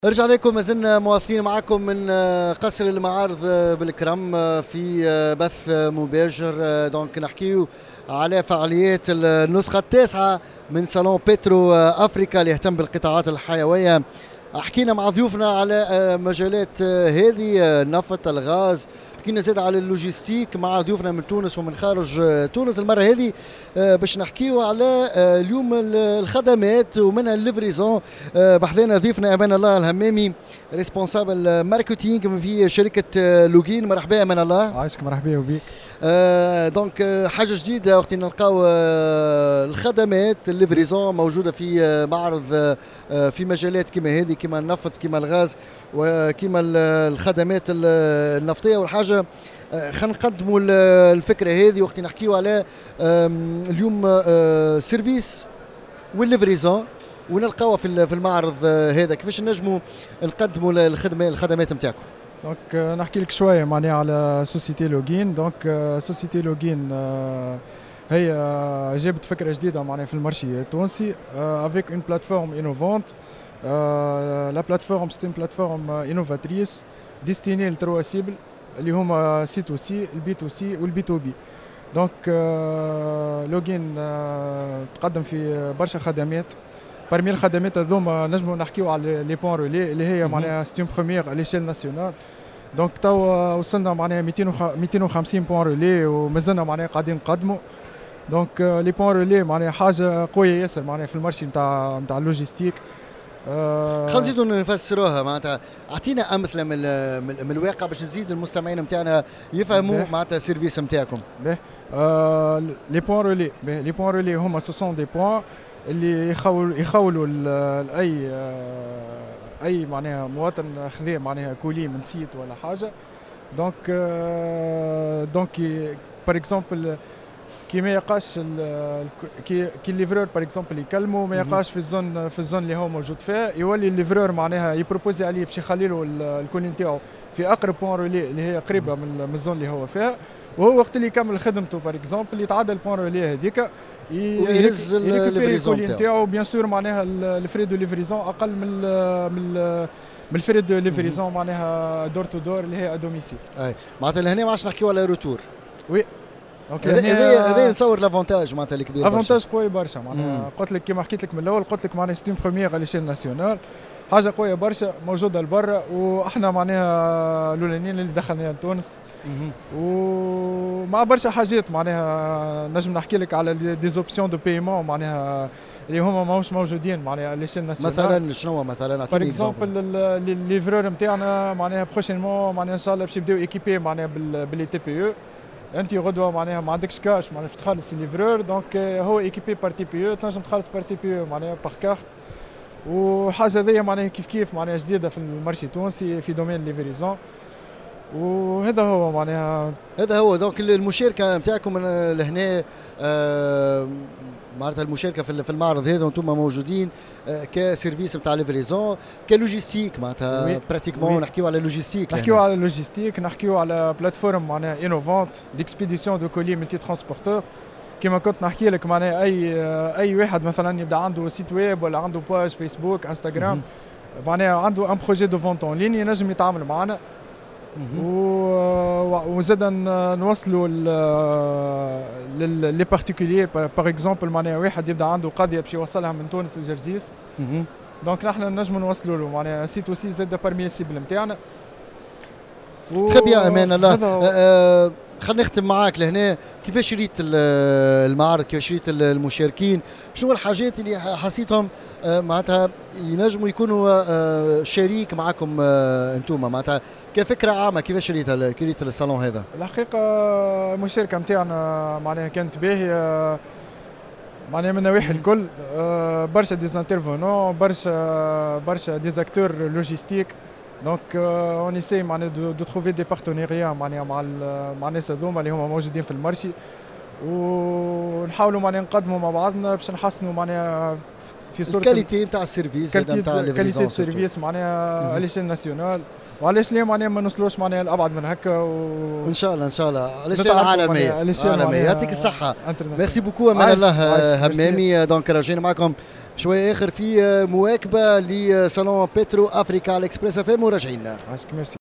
ارجع لكم، ما زلنا مواصلين معكم من قصر المعارض بالكرم في بث مباشر. دونك نحكيو على فعاليات النسخة التاسعة من صالون بيترو أفريكا اللي يهتم بالقطاعات الحيوية. حكينا مع ضيوفنا على مجالات هذه النفط، الغاز، حكينا زاد على اللوجيستيك مع ضيوفنا من تونس ومن خارج تونس. المرة هذه باش نحكيو على اليوم الخدمات ومنها الليفريزون. بحذانا ضيفنا امان الله الهمامي، ريسبونسابل ماركتينغ في شركة لوجين. مرحبا امان الله. عايشك، مرحبا وبيك. دونك حاجة جديدة وقت نلقاو الخدمات الليفريزون موجودة في معرض في مجالات كما هذه، كما النفط، كما الغاز، وكما الخدمات النفطية. والحاجة خلينا نقدموا الفكرة هذه وقت نحكيو على اليوم سيرفيس والليفريزون ونلقاوها في المعرض هذا. كيفاش نجموا نقدموا الخدمات نتاعكم؟ دونك نحكي لك شويه معناها على سوسيتي لوجين. دونك سوسيتي لوجين هي جابت فكره جديده معناها في المارشي التونسي افيك اون بلاتفورم انوفونت. لا بلاتفورم سي اون بلاتفورم انوفاتريس ديستيني للتروا سيبل اللي هما سي تو سي، البي تو سي والبي تو بي. دونك لوجين تقدم في برشا خدمات. parmi الخدمات هذوما نجموا نحكيو على لي بوين رولي اللي هي معناها ستيم بروميير على ليشيل ناسيونال. دونك توا وصلنا معناها 250 بوين رولي ومازلنا معناها قاعدين نقدموا. دونك لي بوين رولي معناها حاجه قويه ياسر معناها في المارشي نتاع اللوجيستيك. خلينا نزيدوا نفسروها، معناتها اعطينا امثله من الواقع باش نزيد المستمعين نتاعنا يفهموا معناتها السيرفيس نتاعكم. لي بوين رولي هما سوسون دي بوين اللي يخولوا اي معناها مواطن خذا معناها كولي من سيت ولا حاجه. دونك بار اكزومبل كي ما يقاش كي الليفرور بار اكزومبل يكلموا ما يقاش في الزون اللي هو موجود فيها، يولي الليفرور معناها يبروبوزي عليه باش يخلي له الكولي نتاعو في اقرب بوين رولي اللي هي قريبه من الزون اللي هو فيها، وهو وقت اللي يكمل خدمته بار اكزومبل يتعدى البوين رولي هذيك ويهز الليفريزون نتاعو. بيان سور معناها الفري دو ليفريزون اقل من الفري دو ليفريزون معناها دور تو دور اللي هي ادوميسيل. اي معناتها لهنا ما عادش نحكيو على روتور. وي دونك هذا نتصور لافونتاج معناتها الكبير، افونتاج قوي برشا معناها. قلت لك كيما حكيت لك من الاول، قلت لك معناها ستيم بروميير على ليشيل ناسيونال، حاجه قويه برشا موجوده لبرا، واحنا معناها الاولانيين اللي دخلنا لتونس ومع برشا حاجات معناها. نجم نحكي لك على دي زوبسيون دو بايمون معناها اللي هما ماهوش موجودين معناها ليشيل ناسيونال. مثلا شنو مثلا بار اكزومبل الليفرور نتاعنا معناها بروشينمون معناها ان شاء الله باش يبداو ايكيبي معناها باللي تي بي او. انت غدوه معناها ما عندكش كاش معناها باش تخلص الليفرور، دونك هو ايكيبي بار تي بي او، تنجم تخلص بار تي بي او معناها بار كارت. وحاجه هذيا معناها كيف معناها جديده في المارشي التونسي في دومين ليفريزون. وهذا هو معناها هذا هو. دونك المشاركه نتاعكم لهنا معناتها المشاركه في المعرض هذا وانتم موجودين كسيرفيس نتاع ليفريزون كلوجيستيك معناتها براتيكمون. نحكيو على لوجيستيك، نحكيو على بلاتفورم معناها انوفونت ديكسبيديسيون دو كولي ملتي ترانسبورتور. كما كنت نحكي لك معناها اي واحد مثلا يبدا عنده سيت ويب ولا عنده باج فيسبوك انستغرام معناها عنده ان بروجي دو فونت اون لين ينجم يتعامل معنا. وزاد نوصلوا لي بارتيكولير باغ اكزومبل معناها واحد يبدا عنده قضيه باش يوصلها من تونس لجرزيس. دونك نحن نجموا نوصلوا له معناها سي تو سي زاد بارمي السيبل نتاعنا. تخيب يا امان الله. خلينا نختم معاك لهنا. كيفاش شريت المعرض، كيفاش شريت المشاركين، شنو الحاجات اللي حسيتهم معناتها ينجموا يكونوا شريك معكم انتوما معناتها كفكره عامه؟ كيفاش شريت الصالون هذا؟ الحقيقه المشاركه نتاعنا معناها كانت باهيه معناها من نواحي الكل. برشا ديزانترفونون، برشا ديزاكتور لوجيستيك. دونك اون ايساي معناها دو تروفي دي بارتنيريا معناها مع الناس هذوما اللي هما موجودين في المارشي، ونحاولوا معناها نقدموا مع بعضنا باش نحسنوا معناها في صوره الكاليتي نتاع السيرفيس، كاليتي السيرفيس معناها اليشيل ناسيونال. وعلاش ليه معناها ما نوصلوش معناها الابعد من هكا ان شاء الله على العالميه. يعطيك الصحه. ميرسي بوكو امان الله همامي. دونك راجعين معكم شويه اخر في مواكبه لصالون بيترو افريكا على اكسبريس اف ام وراجعين. عشك ميرسي.